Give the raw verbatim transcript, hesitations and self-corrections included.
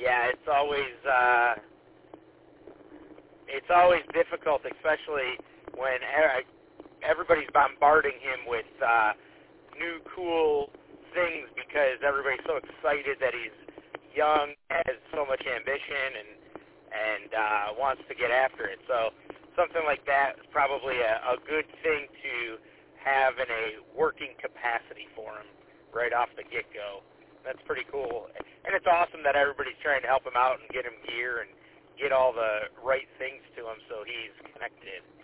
Yeah, it's always uh, it's always difficult, especially when everybody's bombarding him with uh, new cool things because everybody's so excited that he's young, has so much ambition, and and uh, wants to get after it. So something like that is probably a, a good thing to have in a working capacity for him right off the get-go. That's pretty cool. And it's awesome that everybody's trying to help him out and get him gear and get all the right things to him so he's connected.